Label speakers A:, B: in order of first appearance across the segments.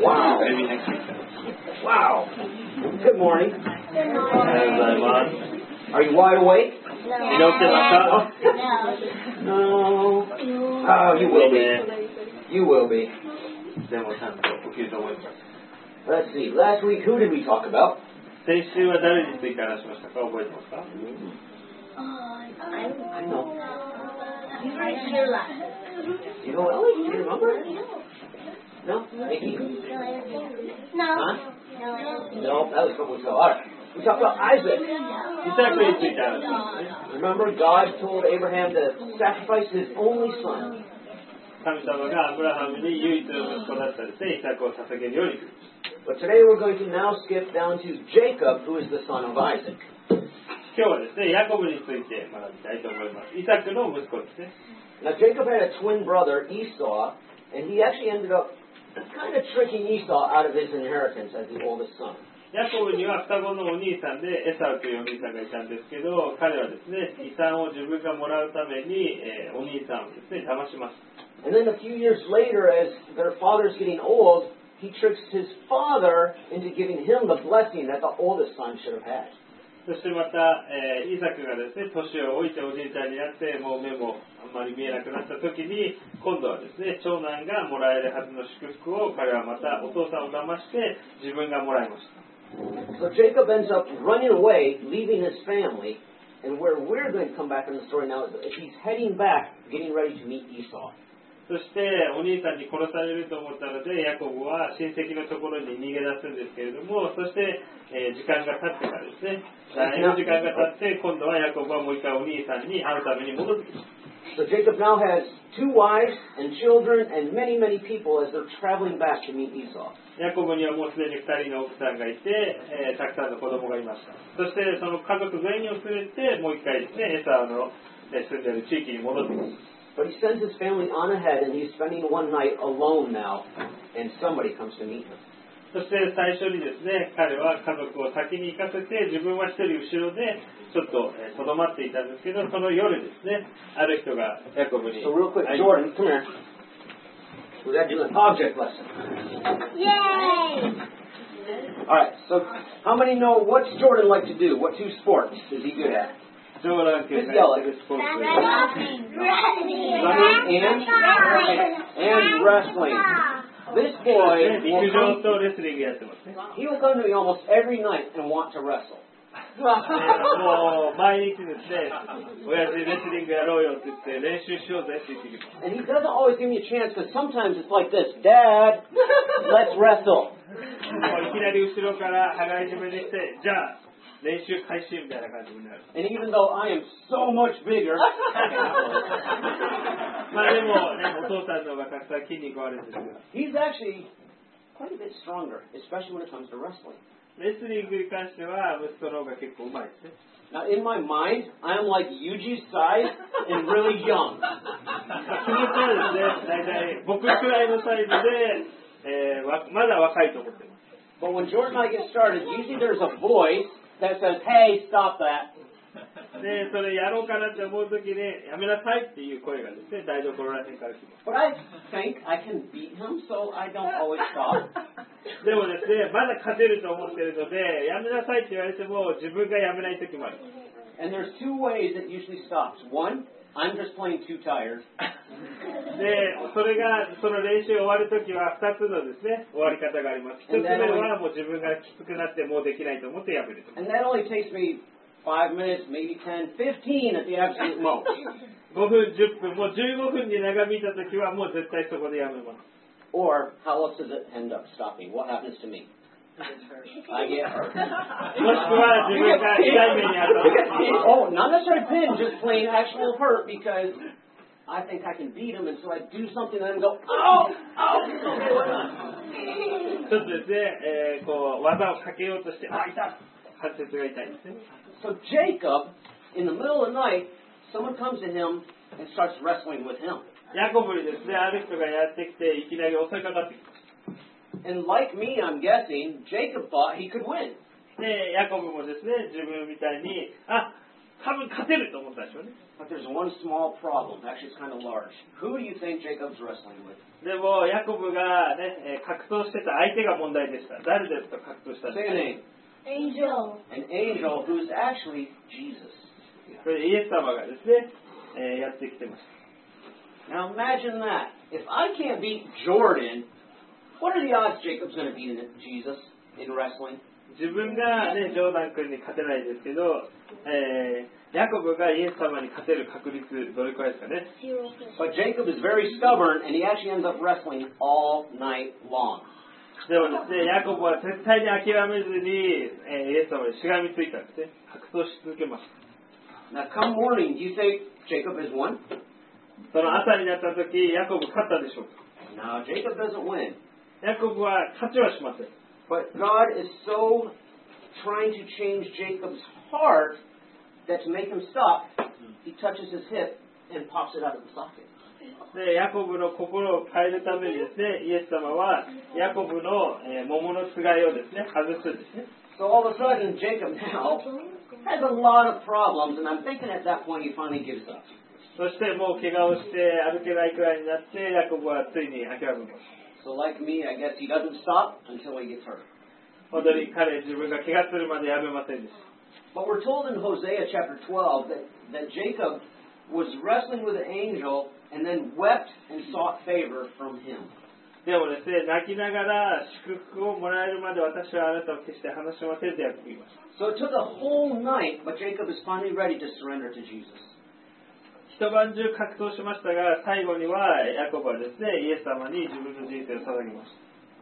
A: Wow.
B: Maybe next week.
A: Wow. Good morning. Are you wide awake? No. Oh, you will be. You will be. Let's see. Last week, who did we talk about?
B: 先週は誰について話しましたか？覚えてますか？
A: I know. You know Ellie? Do you remember? No? Mickey? Huh? No, that was a couple weeks ago. All right. We talked about Isaac.
B: イサクについて話しましたね。
A: Remember, God told Abraham to sacrifice his only son.
B: 神様がアブラハムに唯一の息子だったですね、イサクを捧げるように。
A: But today we're going to now skip down to Jacob, who is the son of Isaac.
B: 今日はですね、ヤコブについて学びたいと思います。イサクの息子ですね。
A: Now, Jacob had a twin brother, Esau, and he actually ended up kind of tricking Esau out of his inheritance as the oldest son.
B: ヤコブには双子のお兄さんでエサウというお兄さんがいたんですけど、彼はですね、遺産を自分がもらうために、お兄さんをですね、騙します。
A: And then a few years later, as their father's getting old, he tricks his father into giving him the blessing that the oldest son should have had.
B: そしてまた、イサクがですね、年を老いておじいちゃんになって、もう目もあんまり見えなくなった時に、今度はですね、長男がもらえるはずの祝福を彼はまたお父さんを騙して自分がもらいました。
A: So Jacob ends up running away, leaving his family, and where we're going to come back in the story now is he's heading back, getting ready to meet Esau.
B: そしてお兄さんに殺されると思ったので、ヤコブは親戚のところに逃げ出すんですけれども、そして、時間が経ってからですね、時間が経って今度はヤコブはもう一回お兄さんに会うために戻ってきます。
A: So Jacob now has 2 wives and children and many, many people as they're traveling back to meet Esau.
B: ヤコブにはもうすでに2人の奥さんがいて、たくさんの子供がいました。そしてその家族全員を連れてもう一回ですね、エサウの住んでいる地域に戻ってきます。
A: But he sends his family on ahead, and he's spending one night alone now, and somebody comes to meet him.
B: そして最初にですね、彼は家族を先に行かせて、自分は一人後ろでちょっととどまっていたんですけど、その夜ですね、ある人がヤコブに。
A: So real quick, Jordan, come here. We're going to do an object lesson.
C: Yay!
A: All right, so how many know what's Jordan like to do? What 2 sports is he good at?
B: ジョーダン君
A: Just yell
B: が
A: it.
B: スポーツ
A: Running and wrestling. This boy
B: 陸上とレスリングやってますね。
A: he will come to me almost every night and want to wrestle.
B: もう毎日ですね、親父レスリングやろうよって言って練習しようぜって言ってきます。
A: And he doesn't always give me a chance because sometimes it's like this. Dad, let's wrestle.
B: いきなり後ろから羽交い締めにして、じゃあ練習開始みたいな感じになる。
A: And even though I am so much bigger,
B: まあでもね、お父さんの方がたくさん筋肉あるんですが、
A: he's actually quite a bit stronger, especially when it comes to wrestling.
B: レスリングに関しては息子の方が結構うまいですね。
A: Now, in my mind, I am like Yuji's size and really young.
B: 気持ちはですね、大体僕くらいのサイズで、まだ若いと思ってます。
A: But when Jordan and I get started, usually there's a voice that says, hey, stop that.
B: で、それやろうかなって思うときに、やめなさいっていう声がですね、台所らへんから来ます。
A: But I think I can beat him, so I don't always stop.
B: でもですね、まだ勝てると思ってるので、やめなさいって言われても、自分がやめないときもある。
A: And there's 2 ways it usually stops. One, I'm just plain too tired.
B: で、それが、その練習終わるときは2つのですね、終わり方があります。1つ目はもう自分がきつくなってもうできないと思ってやめると。
A: And that only takes me 5 minutes, maybe 10, 15 at the absolute most.
B: 5分、10分、もう15分に長引いたときはもう絶対そこでやめます。
A: Or how else does it end up stopping? What happens to me? I get hurt.
B: もしくは自分が痛い目にあったとき。
A: Oh, not necessarily pin, just plain actual hurt because I think I can beat him, and so I do something and then go, oh, oh.
B: ちょっとですね、こう技をかけようとして、あ、痛い、関節が痛いですね。
A: So Jacob, in the middle of the night, someone comes to him and starts wrestling with him.
B: ヤコブにですね、ある人がやってきて、いきなり襲いかかってきます。
A: And like me, I'm guessing, Jacob thought he could win.
B: で、ヤコブもですね、自分みたいに、あ、 多分勝てると思ったでしょうね。
A: But there's one small problem. Actually, it's kind of large. Who do you think Jacob's wrestling with?
B: でもヤコブが、ね、格闘してた相手が問題でした。誰ですか格闘したの？
A: Say a name.
C: Angel.
A: An angel who's actually Jesus.
B: これイエス様がですね、やってきてました。
A: Now imagine that. If I can't beat Jordan, what are the odds Jacob's going to beat Jesus in wrestling?
B: 自分が、ね、ジョーダン君に勝てないですけど、ヤコブがイエス様に勝てる確率どれくらいですかね。
A: But Jacob is very stubborn, and he actually ends up wrestling all night long.
B: でもですね、ヤコブは絶対に諦めずに、イエス様にしがみついたんですね。格闘し続けました。
A: Now come morning, do you think Jacob has won?
B: その朝になった時、ヤコブ勝ったでしょうか。
A: No, Jacob doesn't win.
B: ヤコブは勝ちはしません。
A: But God is so trying to change Jacob's heart that to make him stop, he touches his hip and pops it out of the socket.
B: でヤコブの心を変えるためにですね、イエス様はヤコブの、桃のつがいをですね、外すんですね。
A: So all of a sudden, Jacob now has a lot of problems, and I'm thinking at that point he finally gives up.
B: そしてもう怪我をして歩けないくらいになってヤコブはついに諦めます。
A: So like me, I guess he doesn't stop until he gets hurt.
B: 本当に彼自分が怪我するまでやめませんでした。
A: But we're told in Hosea chapter 12 that Jacob was wrestling with an angel and then wept and sought favor from him.
B: でもですね、泣きながら祝福をもらえるまで私はあなたを決して離しませんとヤコブ言いました。
A: So it took a whole night, but Jacob is finally ready to surrender to Jesus.
B: 一晩中格闘しましたが、最後にはヤコブはですね、イエス様に自分の人生を捧げました。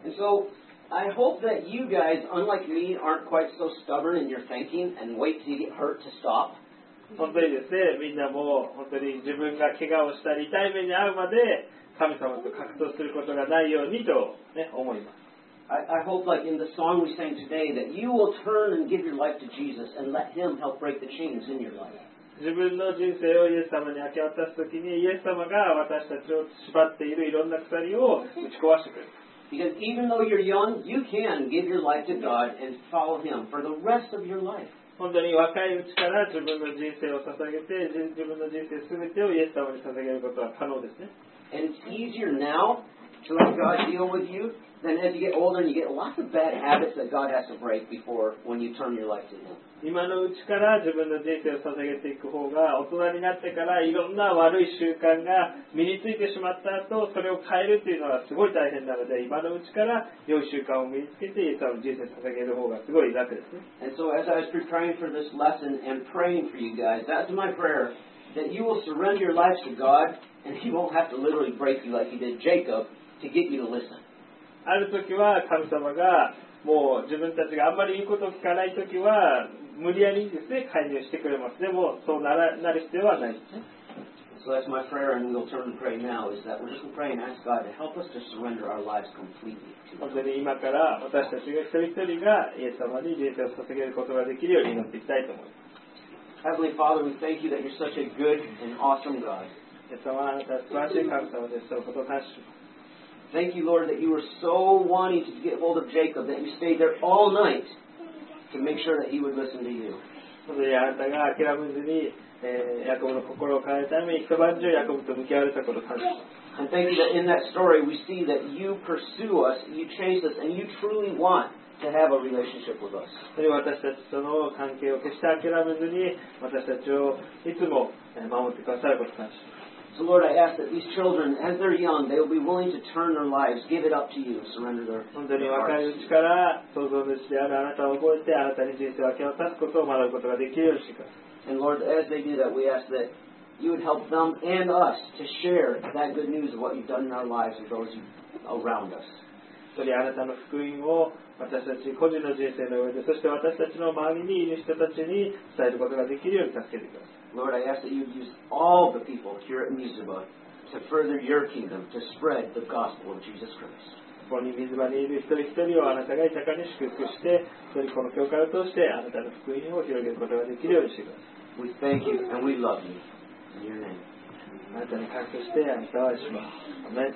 A: And so I hope that you guys, unlike me, aren't quite so stubborn in your thinking and wait till you get hurt to stop.
B: 本当にですね、みんなも本当に自分が怪我をしたり痛い目に遭うまで神様と格闘することがないようにと、ね、思います。
A: I hope, like in the song we sang today, that you will turn and give your life to Jesus and let Him help break the chains in your life.
B: 自分の人生をイエス様に明け渡すときにイエス様が私たちを縛っているいろんな鎖を打ち壊してくれる。
A: Because even though you're young, you can give your life to God and follow Him for the rest of your life.
B: 本当に若いうちから自分の人生を捧げて自分の人生すべてをイエス様に捧げることは可能ですね。
A: And it's easier now to let God deal with you than as you get older and you get lots of bad habits that God has to break before when you turn your life to Him.
B: 今のうちから自分の人生を捧げていく方が大人になってからいろんな悪い習慣が身についてしまった後それを変えるというのはすごい大変なので今のうちから良い習慣を身につけてイエス様の人生を捧げる方がすごい楽ですね。
A: And so as I was preparing for this lesson and praying for you guys, that's my prayer, that you will surrender your lives to God and He won't have to literally break you like He did Jacob to get you to listen.
B: ある時は神様がもう自分たちがあんまり言うことを聞かない時は無理やりですね介入してくれます。でもそうなる必要はないですね。
A: So that's my prayer, and we'll turn and pray now, is that we're just going to pray and ask God to help us to surrender our lives completely to Him.
B: 本当に今から私たちが一人一人がイエス様に人生を捧げることができるように祈っていきたいと思います。
A: Heavenly Father, we thank you that you're such a good and awesome God.
B: イエス様はあなたは素晴らしい神様です。そのことを感謝します。
A: Thank you, Lord, that you were so wanting to get hold of Jacob that you stayed there all night to make sure that he would listen to you.
B: 本当にあなたが諦めずに、ヤコブの心を変えるために一晩中ヤコブと向き合われたことを感謝します。
A: And thank you that in that story we see that you pursue us, you chase us, and you truly want to have a relationship with us.
B: 私たちとの関係を決して諦めずに私たちをいつも守ってくださることを感謝します。
A: So Lord, I ask that these children, as they're young, they will be willing to turn their lives, give it up to you, surrender their
B: 本当に
A: hearts.
B: 若いうちから創造主であるあなたを覚えてあなたに人生を明け渡すことを学ぶことができるようにしてください。
A: And Lord, as they do that, we ask that you would help them and us to share that good news of what you've done in our lives with those around us.
B: それあなたの福音を私たち個人の人生の上でそして私たちの周りにいる人たちに伝えることができるように助けてください。
A: Lord, I ask that you use all the people here at Mizuba to further your kingdom, to spread the gospel of Jesus Christ.
B: ここに水場にいる一人一人をあなたが豊かに祝福してそれこの教会を通してあなたの福音を広げることができるようにしてください。
A: We thank you and we love you. In your name.
B: あなたに感謝してあなたを愛します。アメン。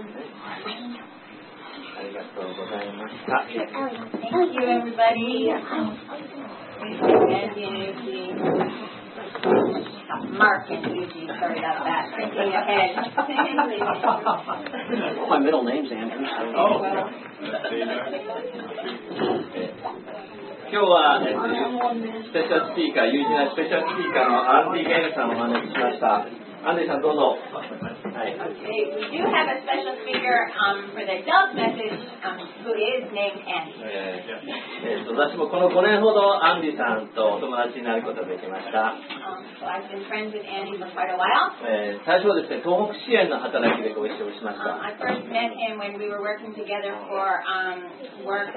B: ありがとうございました。
C: Thank you, everybody. Thank you, Andy and Nancy. Mark and Eugene, sorry about that. Thinking ahead.
A: My middle name's Andrew.
D: Oh. 今日は、スペシャルスピーカー、友人なスペシャルスピーカーのアンディ・ゲイルさんをお招きしました。アンディさんどうぞ。はい。
C: Okay, we do have a special speaker for the adult message who is named Andy.
D: 私もこの5年ほどアンディさんとお友達になることができました。
C: So I've been friends with Andy for quite a while.
D: 最初はですね、東北支援の働きでご一緒しました。
C: I first met him when we were working together for work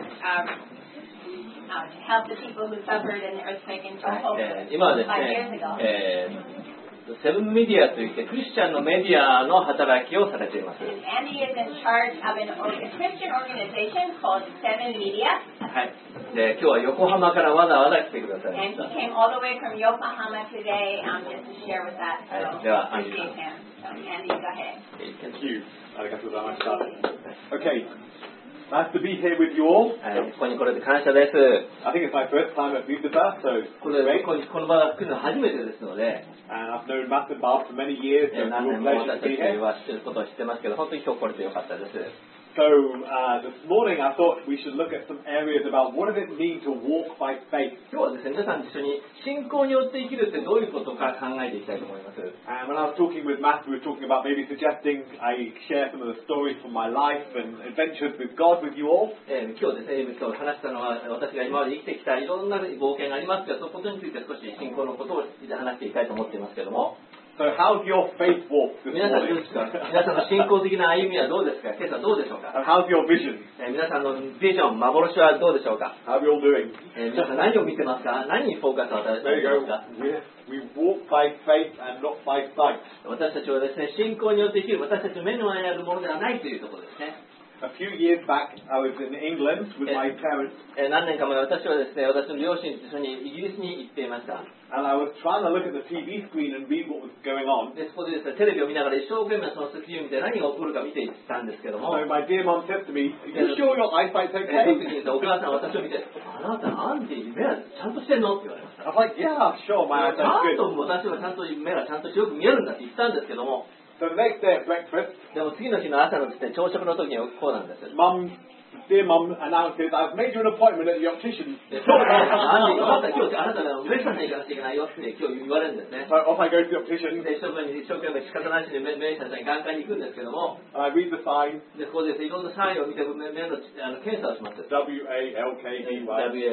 C: to help the people who suffered in the earthquake in Tohoku
D: 今はです
C: 5 years ago.
D: ね、セブンメディアといってクリスチャンのメディアの働きをされています。
C: Andy is in charge of a Christian organization called Seven Media.
D: はい。で、今日は横浜からわざわざ来てくださいま
C: And
D: した。
C: he came all the way from Yokohama today just to share with us. So
D: では、
C: appreciate him. So Andy, go ahead.
E: Thank you. ありがとうございました。Okay. Nice to be here with you all.
D: ここに来れて感謝です。
E: I think it's my first time at Buddha, so
D: この場が来るのは初めてですので、
E: and I've known Matt and Bob for many years, so it's a
D: 何
E: real
D: 年も
E: pleasure
D: 私
E: to
D: た
E: be
D: ち
E: here.
D: は知ってることを知ってますけど、本当に今日来れてよかったです。
E: So this morning I thought we should look at some areas about what does it mean to walk by faith.
D: 今日はですね、皆さんと一緒に信仰によって生きるってどういうことか考えていきたいと思います。
E: And when I was talking with Matt, we were talking about maybe suggesting I share some of the stories from my life and adventures with God with you all.
D: 今日ですね、今日話したのは私が今まで生きてきたいろんな冒険がありますが、そのことについて少し信仰のことを話していきたいと思っていますけども。
E: So how's your faith walk this
D: 皆さんどう
E: morning?
D: ですか？皆さんの信仰的な歩みはどうですか？今朝どうでしょうか？
E: And how's your vision?
D: 皆さんのビジョン、幻はどうでしょうか？
E: How are you all doing?
D: 皆さん何を見てますか？何にフォーカスを与えて
E: There
D: い
E: you
D: ます
E: go.
D: か？
E: We walk by faith and not by sight.
D: 私たちはですね、信仰によって生きる、私たちの目の前にあるものではないというところですね。
E: A few years back, I was in England with my parents,
D: 何年か前、私はですね、私の両親と一緒にイギリスに行っていました。
E: and I was trying to look at the TV screen and read what was going on.
D: で、そこでですね、テレビを見ながら一生懸命そのスクリーンを見て何が起こるか見ていったんですけども、
E: So my dear mum said to me, "Are you sure your eyesight's
D: その
E: okay?"
D: 時にお母さんは私を見て、あなたアンディ、目はちゃんとしてんのって言われました。
E: I was like, "Yeah, sure, my
D: ち
E: eyesight's
D: ゃん
E: good."
D: と私はちゃんと目がちゃんとよく見えるんだって言ったんですけども、
E: So the next day at breakfast,
D: でも次の日の朝のですね、朝食の時にはこうなんです。
E: dear mum announces, "I've made you an appointment at the optician."
D: でそうだね、アンディ、あなた今日あなたが上さんに行かなきゃいけないよって今日言われるんですね。
E: So off I go to the optician,
D: で一生懸命仕方なしに目医者さんに眼科に行くんですけども、
E: and I read the sign,
D: でここでいろんなサインを見て目の検査をします。
E: W-A-L-K-E-Y.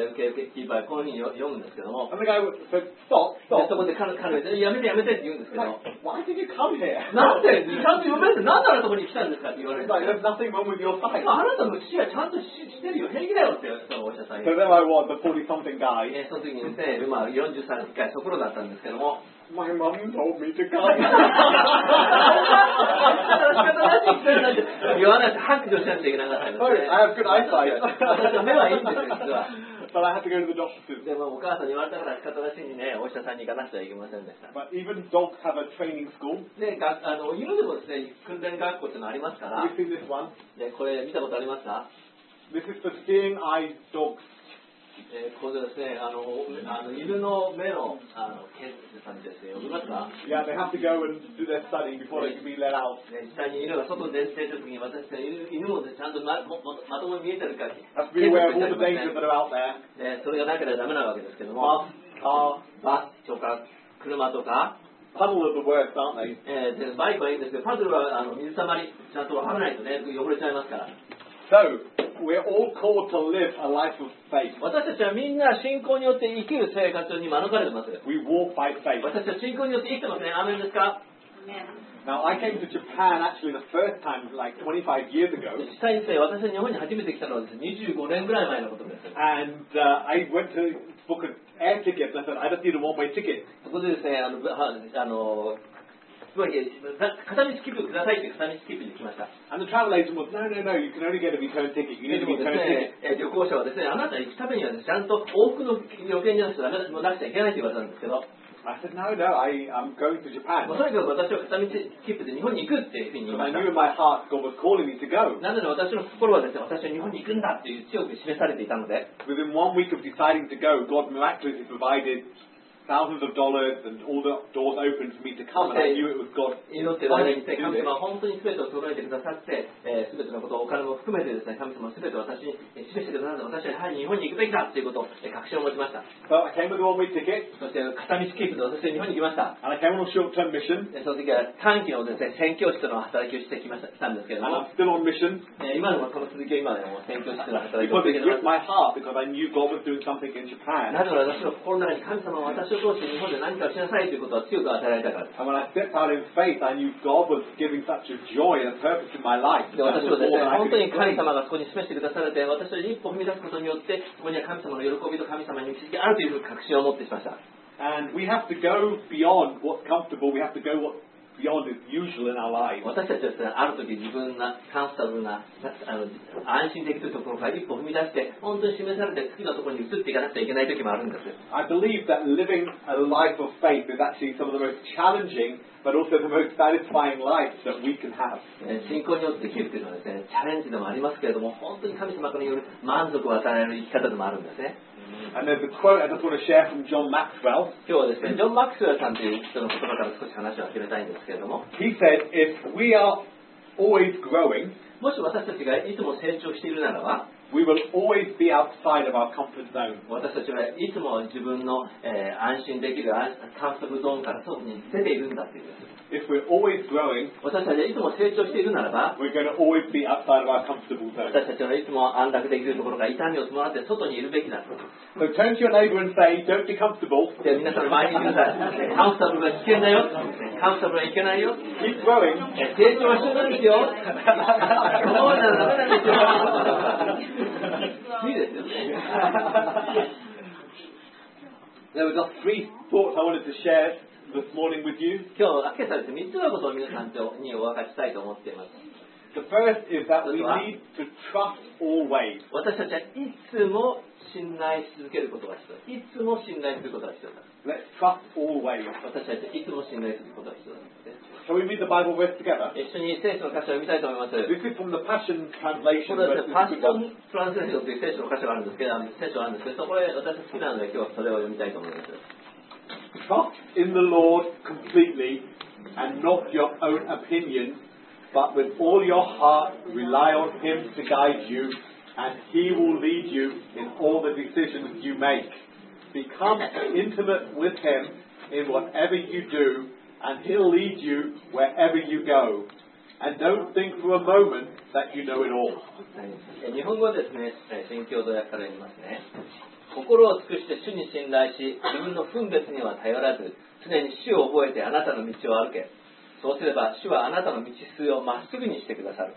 D: WLKT こういうふうに読むんですけども、
E: And the guy said, "Stop,
D: で
E: stop."
D: そこで彼がやめてって言うんですけど、
E: Like, "Why did you come here?"
D: なんでちゃんと読めるなんであなたここに来たんですかって言われる
E: It's。like, "There's nothing wrong with your sight."
D: あなたの視野ちゃんとしてるよ、平気だよってそのお医者さんに
E: So。there I was, the 40-something guy.
D: その時にですね、40歳そころだったんですけども、
E: My mum told me to come.
D: 言わないと白状しなくちゃいけなかったんです
E: Sorry,
D: ね。
E: I have good eyesight.
D: 私は目はいいんですよ、実は。
E: But I had to go to the doctors.
D: でもお母さんに言われたから仕方なしにね、お医者さんに行かなくてはいけませんでした。
E: But even dogs have a training school.
D: で、犬でもですね、訓練学校っていうのありますから、
E: Have you seen this one?
D: でこれ見たことありますか？
E: This is for seeing eye dogs.
D: ここでですね、犬の目の検査にですね、読みますか？
E: Yeah, they have to go and do their study before they can be let out.
D: 実際に犬が外に出てる時に私たち犬もちゃんとまともに見えてるか
E: Have to be aware of all the dangers that are out there.
D: それがなければダメなわけですけども、
E: Car,
D: バスとか車とか、
E: puddle are the worst, aren't they?
D: でバイクはいいんですけど、パドルは水たまりちゃんとわからないとね、汚れちゃいますから。
E: So, we're all called to live a life of faith.
D: 私たちはみんな信仰によって生きる生活に免れてます。
E: We walk by faith.
D: 私たちは信仰によって生きてますね。アーメンですか？
E: Now, I came to Japan actually the first time like 25 years ago.
D: 実際にですね、私は日本に初めて来たのはですね、25年ぐらい前のことです。
E: And I went to book an air ticket and I said, I just need a one-way ticket.
D: そこでですね、つまり片道切符くださいって片道切符に来ました。
E: And the travel agent was, no, you can only get a return ticket. You
D: で
E: need a
D: もです
E: return ticket.
D: ね、旅行者はですね、あなた行くためには、ね、ちゃんと往復の予見じゃなくてなくちゃいけないと言われたんですけど、
E: I said, no, I'm going to Japan.
D: とにかく私は片道切符で日本に行くっていうふうに言い
E: But
D: ま
E: I
D: した。
E: knew in my heart God was calling me to go.
D: なので私の心はですね、私は日本に行くんだっていう強く示されていたので、
E: Within 1 week of deciding to go, God miraculously provided thousands of dollars and all the doors open for me to come, and I knew it was God.
D: 祈っている間にですね、神様は本当に全てを整えてくださって、全てのこと、お金も含めてですね、神様は全て私に示してくださって、私は日本に行くべきだということを確信を持ちました。
E: So I came with a one-way ticket,
D: そして片道キープで私は日本に来ました。
E: and I came on a short-term mission,
D: その時は短期のですね、宣教師との働きをして来たんですけれど
E: and
D: も、
E: I'm still on mission
D: 今でもその続きを今でも宣教師との働きを
E: because
D: 続け
E: it
D: てい
E: gripped
D: ま
E: my heart because I knew God was doing something in
D: す。
E: Japan.
D: なぜなら私の心の中に神様は私を通して日本で何かをしなさいということを強く与えられたからです。
E: And when I stepped out in faith, I knew God was giving such a joy and a purpose in my life.
D: で
E: That
D: 私
E: was
D: はです
E: all
D: ね、
E: that I
D: 本
E: could
D: 当に神
E: explain.
D: 様がそこに示してくだされて、私は一歩踏み出すことによって、そこには神様の喜びと神様に導きがあるという確信を持ってしました。
E: And we have to go beyond what's comfortable. We have to go beyond is usual in our lives.
D: 私たちはですね、ある時自分がカンスタブルな安心できるところから一歩踏み出して、本当に示されて次のところに移っていかなくちゃいけない時もあるんです。
E: I believe that living a life of faith is actually some of the most challenging, but also the most satisfying lives that we can have.
D: 信仰によって生きるというのはですね、チャレンジでもありますけれども、本当に神様からによる満足を与えられる生き方でもあるんですね。
E: And there's a quote I just want to share from John Maxwell.
D: 今日はですね、ジョン・マックスウェルさんという人の言葉から少し話を始めたいんですけれども、
E: He said, if we are always growing,
D: もし私たちがいつも成長しているならば、
E: we will always be outside of our comfort zone.
D: 私たちはいつも自分の、安心できるカンフォタブルゾーンから外に出ているんだというです。
E: If we're always growing,
D: 私たちはいつも成長しているならば、
E: we're going to always be outside of our comfortable zone.
D: 私たちはいつも安楽できるところが痛みを伴って外にいるべきだと。
E: So turn to your neighbour and say, don't be comfortable.
D: で、皆さんの前に言ってください。カンフォタブルが危険だよ。カンフォタブルはいけないよ。
E: Keep growing.
D: 成長は必要なんですよ。そうじゃダメなんですよ。いいですよね。
E: There were just 3 thoughts I wanted to share this morning with you.
D: 今日、今朝ですね、3つのことを皆さんにお分かちしたいと思っています。
E: The first is that we need to trust always.
D: 私たちはいつも信頼し続けることが必要です。いつも信頼することが必要です。
E: Let's trust always.
D: 私たちはいつも信頼することが必要です。
E: Shall we read the Bible verse together?
D: 一緒に聖書の箇所を読みたいと思います。
E: This is from the Passion
D: こ
E: Translation.
D: れはですね、パッシ
E: but
D: ョントランスレーションという聖書の箇所があるんですけど、聖書があるんですけど、これ私好きなので今日はそれを読みたいと思います。
E: Trust in the Lord completely and not your own opinion, but with all your heart rely on Him to guide you, and He will lead you in all the decisions you make. Become intimate with Him in whatever you do, and He'll lead you wherever you go. And don't think for a moment that you know it all.
D: 日本語はですね、宣教土訳から読みますね。心を尽くして主に信頼し、自分の分別には頼らず、常に主を覚えてあなたの道を歩け。そうすれば主はあなたの道筋をまっすぐにしてくださる。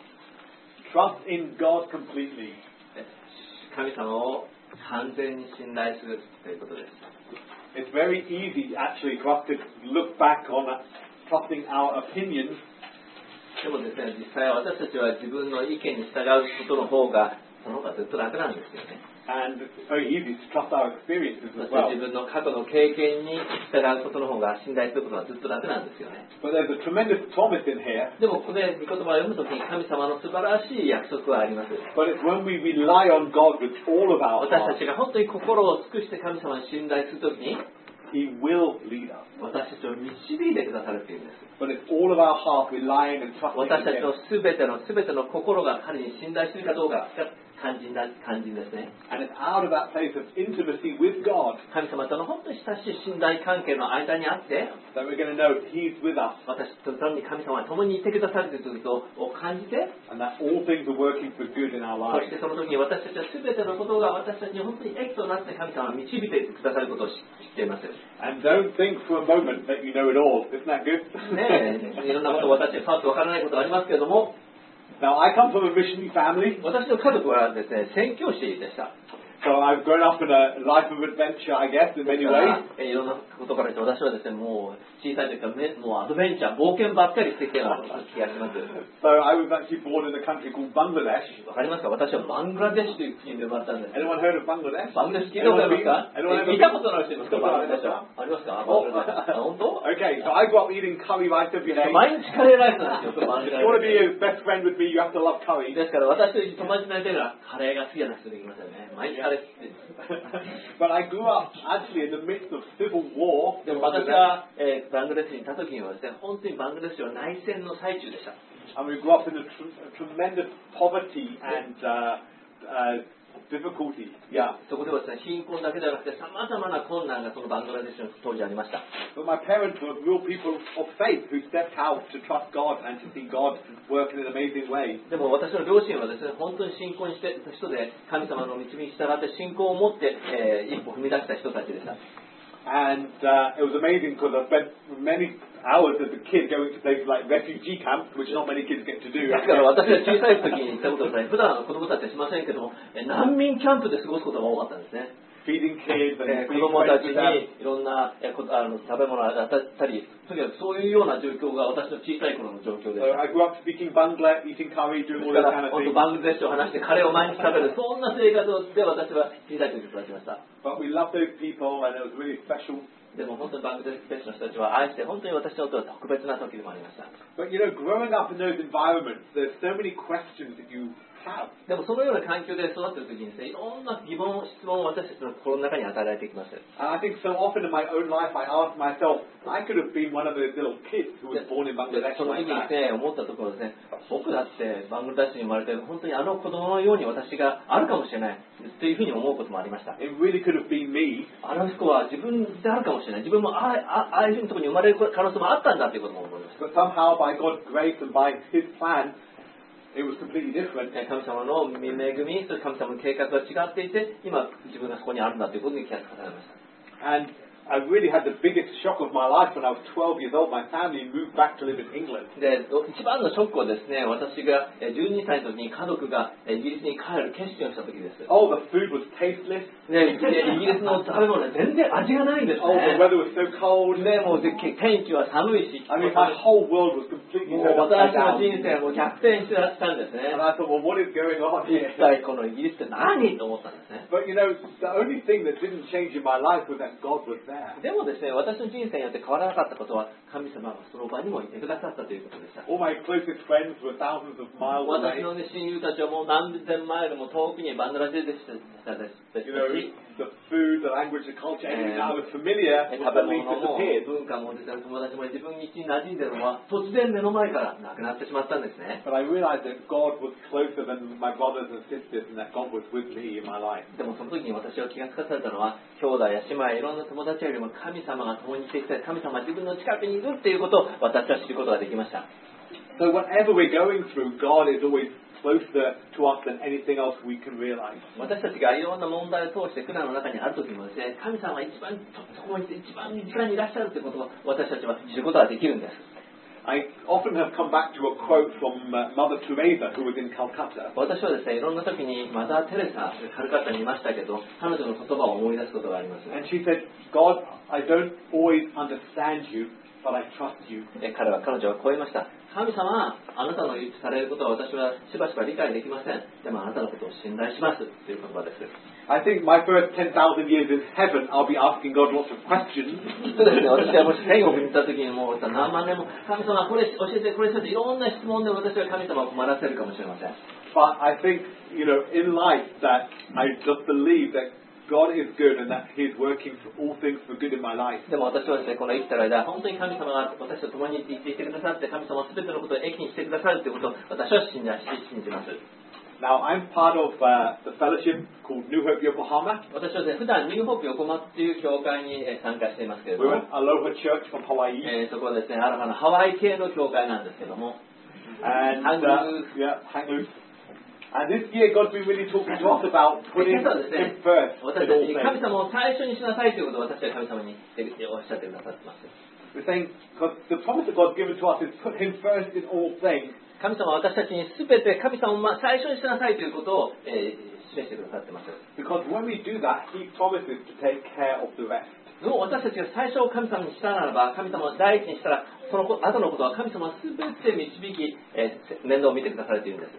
E: Trust in God completely.
D: 神様を完全に信頼するということです。
E: It's very easy actually for us to look back on trusting our opinions.
D: でもですね、実際は私たちは自分の意見に従うことの方が、その方がずっと楽なんですよね。
E: And it's very easy to trust our experiences
D: そ
E: as
D: して
E: well.
D: 自分の過去の経験に従うことの方が信頼することがずっと楽なんですよね。
E: But there's a tremendous promise in here.
D: でもここで御言葉を読むときに神様の素晴らしい約束はあります。
E: But it's when we rely on God with all of our
D: 私た
E: heart,
D: ちが本当に心を尽くして神様に信頼するときに、
E: He will lead us.
D: 私たちを導いてくださるというんです。
E: But it's all of our heart relying and trusting
D: 私たち
E: in
D: の
E: Him.
D: すべての心が彼に信頼するかどうかが肝心ですね。
E: And it's out of that place of intimacy with God
D: 神様との本当に親しい信頼関係の間にあって、
E: that we're going to know He's with us
D: 私と共に神様は共にいてくださるということを感じて、
E: and that all things are working for good in our
D: そ
E: lives.
D: してその時に私たちは全てのことが私たちに本当に益となって神様は導いてくださることを知っています。
E: And don't think for a moment that you know it all. Isn't that good?
D: ねえ、いろんなことを私はパッとわからないことがありますけれども、
E: Now, I come from a missionary family.
D: 私の家族はですね、宣教師でした。
E: So I've grown up in a life of adventure, I guess, in many ways.
D: いろんなことから言って私はですね、もう小さい時からもうアドベンチャー、冒険ばっかりしてきたような気がします。
E: So I was actually born in a country called Bangladesh.
D: わかりますか？私はバングラデシュという国で生まれたんです。
E: Anyone heard of Bangladesh?
D: バングラデシュ聞いたことありますか？
E: Anyone ever
D: 聞いたことのある人いますか？バングラデシュは。ありますか？バングラデシュ。本当？
E: Okay, so I grew up eating curry rice every day.
D: 毎日カレーライスなんですよ、バング
E: If
D: ラ
E: you want to
D: デ
E: be
D: シュ。
E: a best friend with me, you have to love curry.
D: ですから私と友達になりたいのはカレーが好きな人できますよね。毎日カです。
E: But I grew up actually in the midst of civil war.
D: でも私が、バングラデシュにいた時にはですね、本当にバングラデシュは内戦の最中でした。
E: And we grew up in a tremendous poverty and difficulty. Yeah.
D: そこではですね、貧困だけではなくて、様々な困難がそのバングラデシュの当時ありました。
E: But my parents were real people of faith who stepped out to trust God and to see God work in an amazing way.
D: でも私の両親はですね、本当に信仰にしていた人で、神様の導きに従って信仰を持って、一歩踏み出した人たちでした。
E: And it was amazing because I spent many hours as a kid going to places like refugee camps, which not many kids get to do.
D: だから私が小さい時に行ったことは、普段子供たちはしませんけども、難民キャンプで過ごすことが多かったんですね。
E: Feeding kids and
D: 子供たちにいろんな食べ物を与えたり、とにかくそういうような状況が私の小さい頃の状況でした。
E: I grew up speaking Bangla, eating curry, doing all that kind of
D: 本
E: thing.
D: 当バングラデシュを話してカレーを毎日食べる、そんな生活で私は小さい時に育ちました。
E: But we loved those people and it was really special.
D: でも本当にバングラデシュの人たちは愛して、本当に私にとっては特別な時でもありました。
E: But you know, growing up in those environments, there's so many questions that you have.
D: でもそのような環境で育っている時にですね、いろんな疑問、質問を私たちの心の中に与えられてきます。
E: And I think so often in my own life I ask myself, I could have been one of those little kids who was born in Bangladesh
D: その
E: like
D: 時に
E: that.
D: ですね、思ったところですね、僕だってバングラデシュに生まれて本当にあの子供のように私があるかもしれないというふうに思うこともありました。
E: It really could have been me.
D: あの子は自分であるかもしれない。自分もああいうふうなところに生まれる可能性もあったんだということも思いました。
E: But somehow by God's grace and by His plan, it was completely different.
D: 神様の恵み、そして神様の計画が違っていて、今自分がそこにあるんだということに気がつかされました。
E: And I really had the biggest shock of my life when I was 12 years old. My family moved back to live in England.
D: で、一番のショックはですね、私が12歳の時に家族がイギリスに帰る決心をした時です。
E: Oh, the food was tasteless.
D: で、イギリスの食べ物は全然味がないんですね。
E: Oh, the weather was so cold.
D: ね、もう天気は寒いし、
E: I mean, my whole world was completely
D: もう
E: turned
D: 私
E: upside
D: の
E: down.
D: 人生はもう逆転したんですね
E: And。I thought, well, what is going on
D: 一
E: here?
D: 体このイギリスって何と思ったんですね。
E: But you know, the only thing that didn't change in my life was that God was there.
D: でもですね、私の人生によって変わらなかったことは、神様がその場にもいてくださったということでした。
E: All my closest friends were thousands of miles
D: 私
E: away.
D: の、ね、親友たちはもう何千マイルも遠くにバングラデシュでしたし、
E: You know, the food, the language, the culture, anything that I was familiar
D: 食
E: with
D: べ
E: suddenly
D: 物も
E: disappeared.
D: 文化もですね、友達も自分に一に馴染んでるのは突然目の前からなくなってしまったんですね。
E: But I realized that God was closer than my brothers and sisters and that God was with me in my life.
D: でもその時に私は気がつかされたのは、兄弟や姉妹、いろんな友達よりも神様が共にいてきて、神様は自分の近くにいるっていうことを私は知ることができました。
E: So whatever we're going through, God is always closer to us than anything else we can realize.
D: 私たちがいろんな問題を通して苦難の中にある時もですね、神様が一番そこに一番身近にいらっしゃるということを私たちは知ることができるんです。
E: I often have come back to a quote from Mother Teresa, who was in Calcutta.
D: 私はですね、いろんな時にマザー・テレサ、カルカッタにいましたけど、彼女の言葉を思い出すことがあります。
E: And she said, God, I don't always understand you, but I trust you.
D: 彼女はこう言いました。神様、あなたのされることは私はしばしば理解できません。でもあなたのことを信頼しますという言葉です。
E: I think my first 10,000 years in heaven, I'll be asking God lots of questions.
D: そうですね、私はもし天国に行った時にもう何万年も神様これ教えてこれ教えていろんな質問で私は神様を困らせるかもしれません。
E: But I think, you know, in life that I just believe that God is good and that He is working for all things for good in my life.
D: でも私はですね、この生きてる間、本当に神様が私と共にいてくださって、神様は全てのことを益にしてくださるということを私は信じます。
E: Now, I'm part of the fellowship called New Hope Yokohama.
D: 私はですね、普段ニューホープ横浜っていう教会に参加していますけれど
E: We're
D: も、
E: an Aloha church from Hawaii.
D: そこはですね、アロハのハワイ系の教会なんですけども、
E: And,
D: Hang loose.
E: yeah, hang loose. And this year, God's been really talking to us about putting
D: 今朝はですね
E: Him first
D: 私
E: in
D: た
E: all
D: ちに
E: things.
D: 神様を最初にしなさいということを私は神様におっしゃってくださってます。
E: We're saying, because the promise that God's given to us is put Him first in all things.
D: 神様は私たちに全て神様を最初にしなさいということを、示してくださってます。
E: Because when we do that, He promises to take care of the rest.
D: もう私たちが最初を神様にしたならば、神様を第一にしたら、その後のことは神様は全て導き、面倒を見てくだされているんです。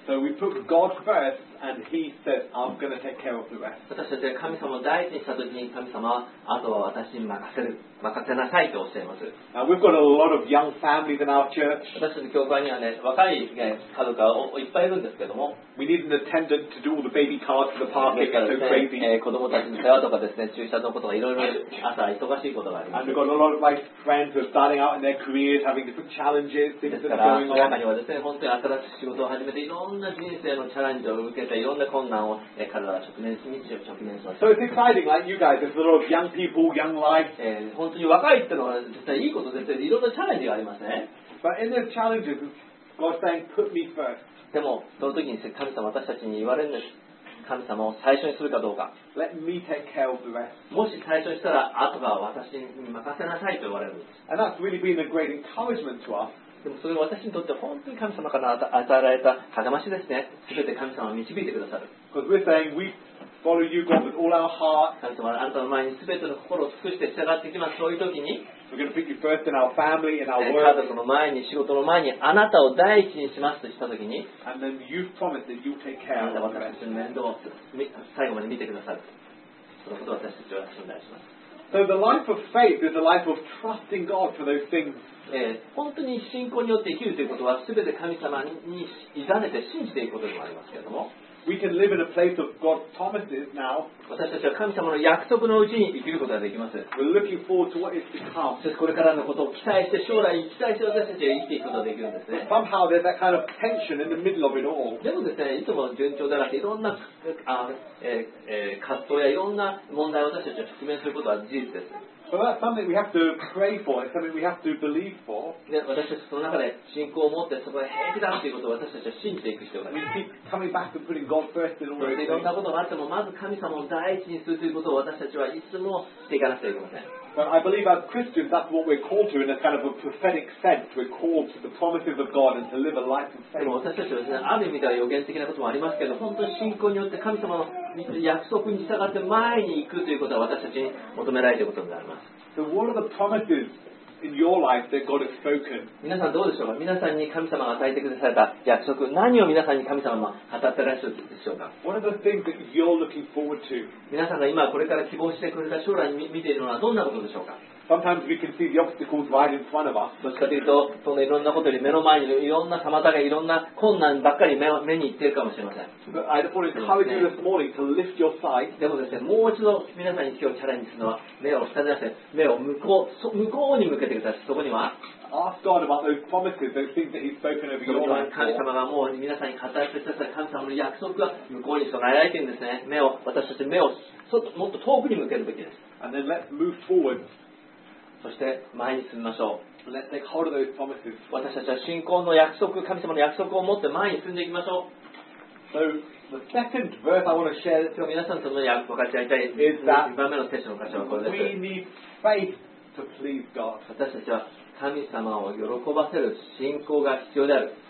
E: So we put God first, and He said, I'm going to take care of the rest.
D: 私たちが神様を第一にしたときに、神様はあとは私に任せなさいとおっしゃいます。
E: Now we've got a lot of young families in our church.
D: 私たちの教会にはね、若い家族がいっぱいいるんですけども、
E: We need an attendant to do all the baby cards for the park.
D: ですから
E: It's
D: で
E: so
D: す
E: crazy.
D: ね、子供たちの世話とかですね、駐車のことがいろいろ朝忙しいことがありま
E: And
D: す。
E: we've got a lot of my friends who are starting out in their careers, having different challenges,
D: で
E: things
D: す
E: that
D: か
E: are
D: ら、
E: going
D: 中
E: on.
D: にはですね、本当に新しい仕事を始めて、いろんな人生のチャレンジを受けて、いろんな困難を彼らは直面します。
E: So it's exciting, like you guys. There's a lot of young people, young life.
D: 本当に若いっていうのは実際いいことですよ。いろんなチャレンジがありますね。
E: But in those challenges, God's saying, put me first.
D: でも、その時に神様、私たちに言われるんです。神様を最初にするかどうか。
E: Let me take care of the rest.
D: もし最初にしたら、あとは私に任せなさいと言われるんです。
E: And that's really been a great encouragement to us.
D: でもそれは私にとって本当に神様から与えられた励ましですね。すべて神様を導いてくださる。
E: Because we're saying we follow you, God, with all our heart.
D: 神様はあなたの前にすべての心を尽くして従っていきます。そういう時に、
E: We're going to put you first in our family, in our
D: 家
E: work.
D: 族の前に、仕事の前に、あなたを第一にしますとした時に、
E: And then you've promised that you'll take
D: あ
E: care
D: なた
E: of
D: は
E: the
D: 私た
E: rest.
D: ちの面倒を最後まで見てくださる。そのことを私たちは信頼します。
E: So the life of faith is a life of trusting God for those things.
D: 本当に信仰によって生きるということは、すべて神様に委ねて信じていくことでもありますけれども、
E: We can live in a place of God's promises now.
D: 私たちは神様の約束のうちに生きることができます。
E: We're looking forward to what is to come.
D: そしてこれからのことを期待して、将来に期待して私たちは生きていくことができるんですね。
E: Somehow there's that kind of tension in the middle of it all.
D: でもですね、いつも順調ではなくて、いろんな葛藤やいろんな問題を私たちは直面することは事実です。
E: So that's something we have to pray for. It's something we have to believe for.
D: で、私たちその中で信仰を持ってそこが平気だということを私たちは信じていく必要があり
E: We
D: ます。
E: keep coming back and putting God first in all
D: それ
E: those
D: でいろん
E: things.
D: なことがあっても、まず神様を第一にするということを私たちはいつもしていかなくてはいけません。
E: But I believe as Christians, that's what we're called to in a kind of a prophetic sense. We're called to the promises of God and to live a life of
D: で
E: faith.
D: も私たちはですね、ある意味では予言的なこともありますけど、本当に信仰によって神様の約束に従って前に行くということは私たちに求められていることになります。
E: So what are the promises in your life that God has spoken?
D: 皆さんどうでしょうか。皆さんに神様が与えてくださった約束、何を皆さんに神様が語ってらっしゃるでしょうか。
E: What are the things that you're looking forward to?
D: 皆さんが今これから希望してくれた将来に見ているのはどんなことでしょうか。
E: Sometimes we can see the obstacles right in front of us.
D: どっちかというと、そのいろんなことより目の前にいろんな妨げ、いろんな困難ばっかり目にいっているかもしれません。
E: But I just want to encourage you this morning to lift your sight
D: でもですね、もう一度皆さんに今日チャレンジするのは、目を下に出して、目を向こうに向けてください。そこには、
E: ask God about those promises, those things that He's spoken over
D: そこ
E: your
D: には
E: life.
D: 神様がもう皆さんに語ってくださる神様の約束が向こうに備えられているんですね。私たち目をもっと遠くに向けるべきです。
E: And then let's move forward.
D: そして前に進みましょう。
E: And let's take hold of those promises.
D: 私たちは信仰の約束、神様の約束を持って前に進んでいきましょう。
E: So the second verse I want to share
D: 今日皆さんとの分かち合いたい
E: is that
D: 2番目の聖書の箇所はこれ
E: we
D: です。
E: need faith to please God.
D: 私たちは神様を喜ばせる信仰が必要である。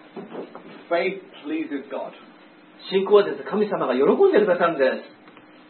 E: Faith pleases God.
D: 信仰はですね、神様が喜んでくださるんです。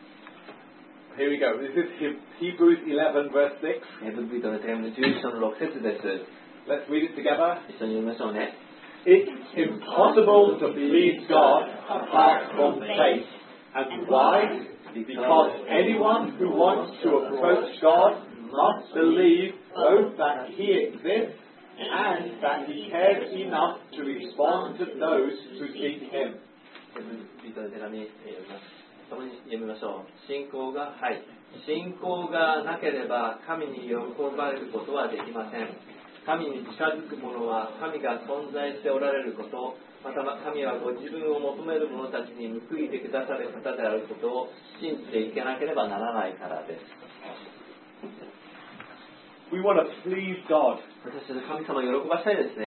E: Here we go. This is Hebrews 11 verse 6.
D: ヘブル人の手紙の11章の6節です。
E: Let's read it together.
D: 一緒に読みましょうね。
E: It's impossible to please God apart from faith. And why? Because anyone who wants to approach God must believe both that He exists and that He cares enough to respond to those who seek Him.
D: ヘブル人の手紙読みます。共に読みましょう。信仰がなければ神に喜ばれることはできません。神に近づく者は神が存在しておられること、また神はご自分を求める者たちに報いてくださる方であることを信じていけなければならないからです。
E: We want to please God.
D: 私たちの神様を喜ばしたいですね。